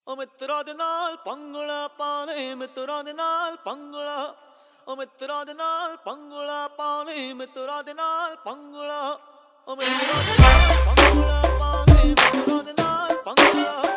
ਓ ਮਿੱਤਰਾਂ ਦੇ ਨਾਲ ਪੰਗਲਾ ਪਾ ਲੈ, ਮਿੱਤਰਾਂ ਦੇ ਨਾਲ ਪੰਗਲਾ, ਓ ਮਿੱਤਰਾਂ ਦੇ ਨਾਲ ਪੰਗਲਾ ਪਾ ਲੈ, ਮਿੱਤਰਾਂ ਦੇ ਨਾਲ ਪੰਗਲਾ, ਓ ਮਿੱਤਰਾਂ ਦੇ ਨਾਲ ਪੰਗਲਾ ਪਾ ਲੈ, ਮਿੱਤਰਾਂ ਦੇ ਨਾਲ ਪੰਗਲਾ।